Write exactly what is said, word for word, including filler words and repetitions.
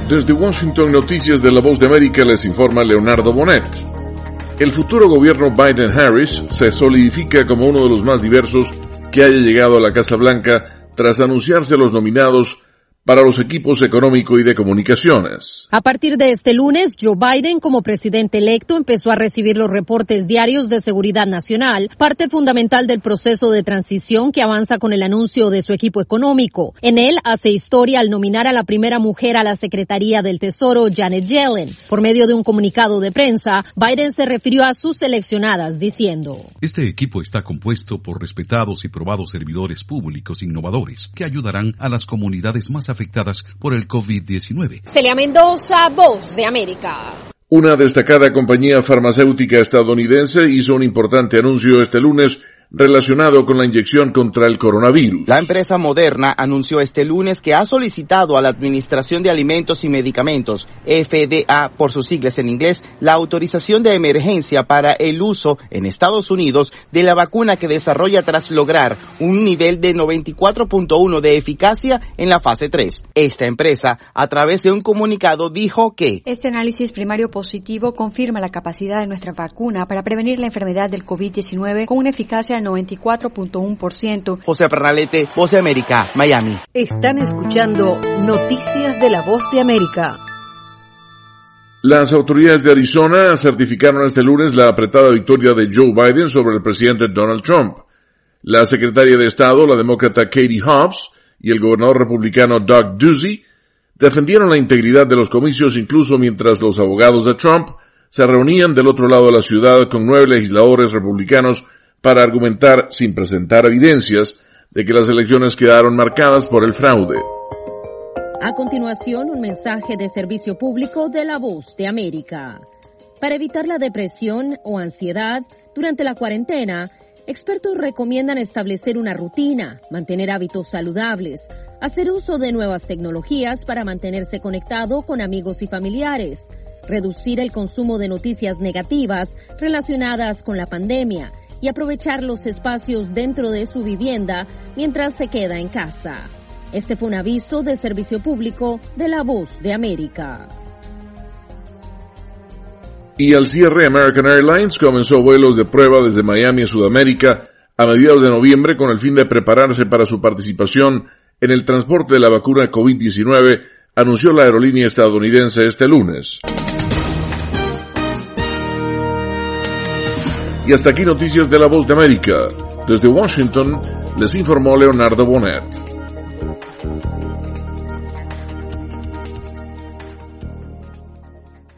Desde Washington, Noticias de la Voz de América, les informa Leonardo Bonet. El futuro gobierno Biden-Harris se solidifica como uno de los más diversos que haya llegado a la Casa Blanca tras anunciarse los nominados para los equipos económico y de comunicaciones. A partir de este lunes, Joe Biden, como presidente electo, empezó a recibir los reportes diarios de seguridad nacional, parte fundamental del proceso de transición que avanza con el anuncio de su equipo económico. En él hace historia al nominar a la primera mujer a la Secretaría del Tesoro, Janet Yellen. Por medio de un comunicado de prensa, Biden se refirió a sus seleccionadas diciendo: Este equipo está compuesto por respetados y probados servidores públicos innovadores que ayudarán a las comunidades más afectadas por el COVID diecinueve. Celia Mendoza, Voz de América. Una destacada compañía farmacéutica estadounidense hizo un importante anuncio este lunes relacionado con la inyección contra el coronavirus. La empresa Moderna anunció este lunes que ha solicitado a la Administración de Alimentos y Medicamentos, F D A por sus siglas en inglés, la autorización de emergencia para el uso en Estados Unidos de la vacuna que desarrolla tras lograr un nivel de noventa y cuatro punto uno de eficacia en la fase tres. Esta empresa, a través de un comunicado, dijo que este análisis primario positivo confirma la capacidad de nuestra vacuna para prevenir la enfermedad del COVID diecinueve con una eficacia noventa y cuatro punto uno por ciento. José Pernalete, Voz de América, Miami. Están escuchando Noticias de la Voz de América. Las autoridades de Arizona certificaron este lunes la apretada victoria de Joe Biden sobre el presidente Donald Trump. La secretaria de Estado, la demócrata Katie Hobbs, y el gobernador republicano Doug Ducey defendieron la integridad de los comicios incluso mientras los abogados de Trump se reunían del otro lado de la ciudad con nueve legisladores republicanos para argumentar, sin presentar evidencias, de que las elecciones quedaron marcadas por el fraude. A continuación, un mensaje de servicio público de la Voz de América. Para evitar la depresión o ansiedad durante la cuarentena, expertos recomiendan establecer una rutina, mantener hábitos saludables, hacer uso de nuevas tecnologías para mantenerse conectado con amigos y familiares, reducir el consumo de noticias negativas relacionadas con la pandemia, y aprovechar los espacios dentro de su vivienda mientras se queda en casa. Este fue un aviso de servicio público de la Voz de América. Y al cierre, American Airlines comenzó vuelos de prueba desde Miami a Sudamérica a mediados de noviembre con el fin de prepararse para su participación en el transporte de la vacuna COVID diecinueve, anunció la aerolínea estadounidense este lunes. Y hasta aquí Noticias de la Voz de América. Desde Washington, les informó Leonardo Bonet.